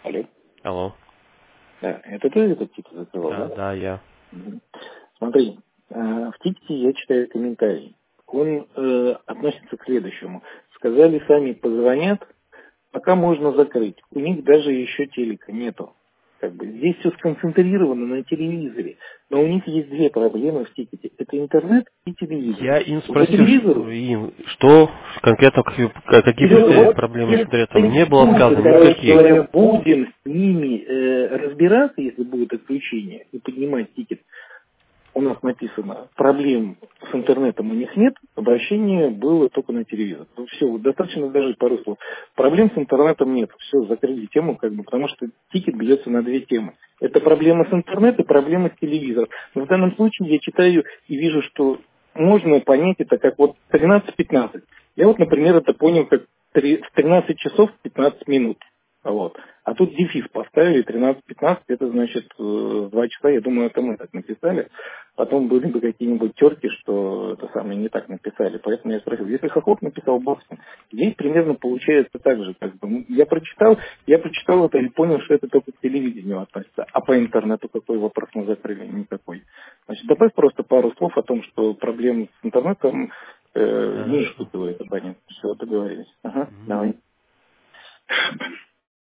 Алло. Алло. Да, это ты этот тикет закрывал, Да, да? да, я. Мгм. Смотри, в тикете я читаю комментарий. Он относится к следующему. Сказали, сами позвонят, пока можно закрыть. У них даже еще телека нету. Как бы здесь все сконцентрировано на телевизоре. Но у них есть две проблемы в тикете. Это интернет и телевизор. Я им Вот по спросил, телевизору что конкретно, какие вот проблемы с интернетом. Не было претензии, сказано короче никаких. говоря, будем с ними разбираться, если будет отключение, и поднимать тикет. У нас написано, проблем с интернетом у них нет, обращение было только на телевизор. Ну, все, вот достаточно даже пару слов. Проблем с интернетом нет. Все, закрыли тему, как бы, потому что тикет бьется на две темы. Это проблема с интернетом и проблема с телевизором. Но в данном случае я читаю и вижу, что можно понять это как вот 13-15. Я вот, например, это понял как в 13 часов 15 минут. Вот. А тут дефис поставили 13-15, это значит 2 часа, я думаю, это мы так написали. Потом были бы какие-нибудь терки, что это самое не так написали. Поэтому я спросил, если Хохлов написал Бостон, здесь примерно получается так же. Как бы. Я прочитал это и понял, что это только к телевидению относится. А по интернету какой вопрос мы закрыли? Никакой. Значит, добавь просто пару слов о том, что проблем с интернетом не Хорошо. испытывает абонент. Все, договорились. Ага, Мгм. давай.